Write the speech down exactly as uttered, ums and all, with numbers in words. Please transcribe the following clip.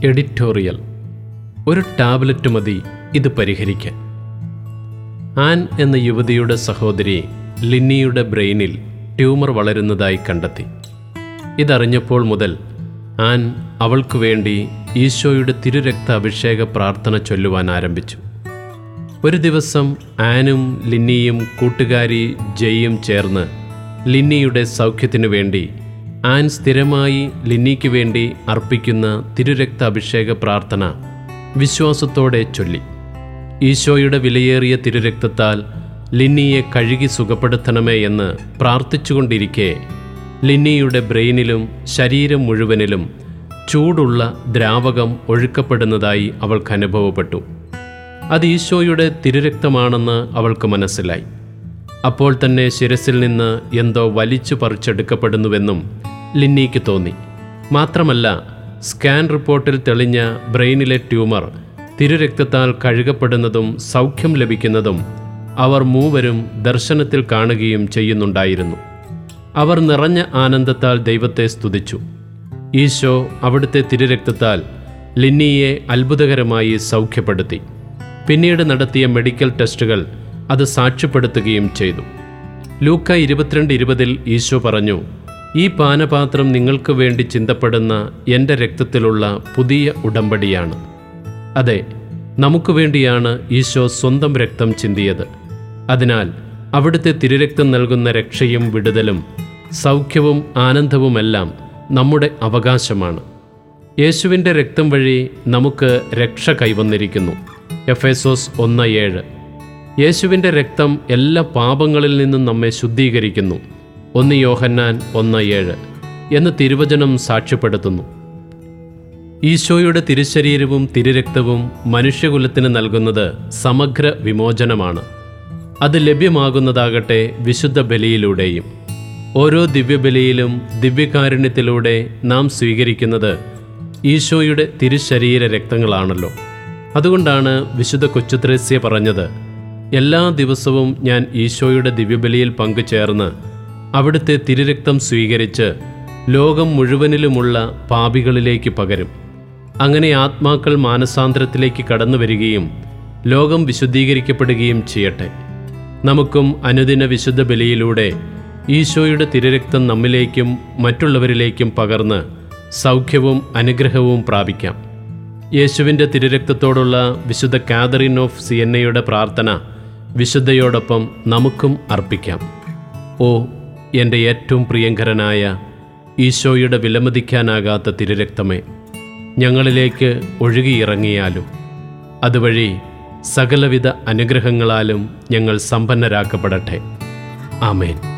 Editorial. ഒരു tablet മതി ഇത് പരിഹരിക്കാൻ. ആൻ എന്ന യുവതിയുടെ സഹോദരി ലിന്നിയുടെ ബ്രെയിനിൽ ട്യൂമർ വളരുന്നതായി കണ്ടെത്തി. ഇതറിഞ്ഞപ്പോൾ മുതൽ ആൻ അവൾക്കു വേണ്ടി ഈശോയുടെ തിരുരക്ത അഭിഷേക പ്രാർത്ഥന ചൊല്ലുവാൻ ആരംഭിച്ചു. ഒരു ദിവസം ആനും ലിന്നിയും കൂട്ടുകാരി ജയും ചേർന്ന് ലിന്നിയുടെ സൗഖ്യത്തിനു വേണ്ടി ആൻ സ്ഥിരമായി ലിന്നിക്ക് വേണ്ടി അർപ്പിക്കുന്ന തിരുരക്ത അഭിഷേക പ്രാർത്ഥന വിശ്വാസത്തോടെ ചൊല്ലി. ഈശോയുടെ വിലയേറിയ തിരുരക്തത്താൽ ലിന്നിയെ കഴുകി സുഖപ്പെടുത്തണമേ എന്ന് പ്രാർത്ഥിച്ചുകൊണ്ടിരിക്കെ ലിന്നിയുടെ ബ്രെയിനിലും ശരീരം മുഴുവനിലും ചൂടുള്ള ദ്രാവകം ഒഴുക്കപ്പെടുന്നതായി അവൾക്ക് അനുഭവപ്പെട്ടു. അത് ഈശോയുടെ തിരുരക്തമാണെന്ന് അവൾക്ക് മനസ്സിലായി. അപ്പോൾ തന്നെ ശിരസിൽ നിന്ന് എന്തോ വലിച്ചു പറിച്ചെടുക്കപ്പെടുന്നുവെന്നും ലിന്നിക്ക് തോന്നി. മാത്രമല്ല, സ്കാൻ റിപ്പോർട്ടിൽ തെളിഞ്ഞ ബ്രെയിനിലെ ട്യൂമർ തിരുരക്തത്താൽ കഴുകപ്പെടുന്നതും സൗഖ്യം ലഭിക്കുന്നതും അവർ മൂവരും ദർശനത്തിൽ കാണുകയും ചെയ്യുന്നുണ്ടായിരുന്നു. അവർ നിറഞ്ഞ ആനന്ദത്താൽ ദൈവത്തെ സ്തുതിച്ചു. ഈശോ അവിടുത്തെ തിരുരക്തത്താൽ ലിന്നിയെ അത്ഭുതകരമായി സൗഖ്യപ്പെടുത്തി. പിന്നീട് നടത്തിയ മെഡിക്കൽ ടെസ്റ്റുകൾ അത് സാക്ഷ്യപ്പെടുത്തുകയും ചെയ്തു. ലൂക്ക ഇരുപത്തിരണ്ട് ഇരുപതിൽ ഈശോ പറഞ്ഞു, ഈ പാനപാത്രം നിങ്ങൾക്ക് വേണ്ടി ചിന്തപ്പെടുന്ന എൻ്റെ രക്തത്തിലുള്ള പുതിയ ഉടമ്പടിയാണ്. അതെ, നമുക്ക് വേണ്ടിയാണ് ഈശോ സ്വന്തം രക്തം ചിന്തിയത്. അതിനാൽ അവിടുത്തെ തിരുരക്തം നൽകുന്ന രക്ഷയും വിടുതലും സൗഖ്യവും ആനന്ദവുമെല്ലാം നമ്മുടെ അവകാശമാണ്. യേശുവിൻ്റെ രക്തം വഴി നമുക്ക് രക്ഷ കൈവന്നിരിക്കുന്നു. എഫേസോസ് ഒന്ന് ഏഴ്. യേശുവിൻ്റെ രക്തം എല്ലാ പാപങ്ങളിൽ നിന്നും നമ്മെ ശുദ്ധീകരിക്കുന്നു. ഒന്ന് യോഹന്നാൻ ഒന്ന് ഏഴ് എന്ന് തിരുവചനം സാക്ഷ്യപ്പെടുത്തുന്നു. ഈശോയുടെ തിരുശരീരവും തിരുരക്തവും മനുഷ്യകുലത്തിന് നൽകുന്നത് സമഗ്ര വിമോചനമാണ്. അത് ലഭ്യമാകുന്നതാകട്ടെ വിശുദ്ധ ബലിയിലൂടെയും. ഓരോ ദിവ്യബലിയിലും ദിവ്യകാരുണ്യത്തിലൂടെ നാം സ്വീകരിക്കുന്നത് ഈശോയുടെ തിരുശരീര രക്തങ്ങളാണല്ലോ. അതുകൊണ്ടാണ് വിശുദ്ധ കൊച്ചുത്രേസ്യ പറഞ്ഞത്, എല്ലാ ദിവസവും ഞാൻ ഈശോയുടെ ദിവ്യബലിയിൽ പങ്കുചേർന്ന് അവിടുത്തെ തിരുരക്തം സ്വീകരിച്ച് ലോകം മുഴുവനിലുമുള്ള പാപികളിലേക്ക് പകരും. അങ്ങനെ ആത്മാക്കൾ മാനസാന്തരത്തിലേക്ക് കടന്നു വരികയും ലോകം വിശുദ്ധീകരിക്കപ്പെടുകയും ചെയ്യട്ടെ. നമുക്കും അനുദിന വിശുദ്ധ ബലിയിലൂടെ ഈശോയുടെ തിരുരക്തം നമ്മിലേക്കും മറ്റുള്ളവരിലേക്കും പകർന്ന് സൗഖ്യവും അനുഗ്രഹവും പ്രാപിക്കാം. യേശുവിൻ്റെ തിരുരക്തത്തോടുള്ള വിശുദ്ധ കാതറിൻ ഓഫ് സിയന്നയുടെ പ്രാർത്ഥന വിശുദ്ധയോടൊപ്പം നമുക്കും അർപ്പിക്കാം. ഓ എൻ്റെ ഏറ്റവും പ്രിയങ്കരനായ ഈശോയുടെ വിലമതിക്കാനാകാത്ത തിരുരക്തമേ, ഞങ്ങളിലേക്ക് ഒഴുകിയിറങ്ങിയാലും അതുവഴി സകലവിധ അനുഗ്രഹങ്ങളാലും ഞങ്ങൾ സമ്പന്നരാക്കപ്പെടട്ടെ. ആമേൻ.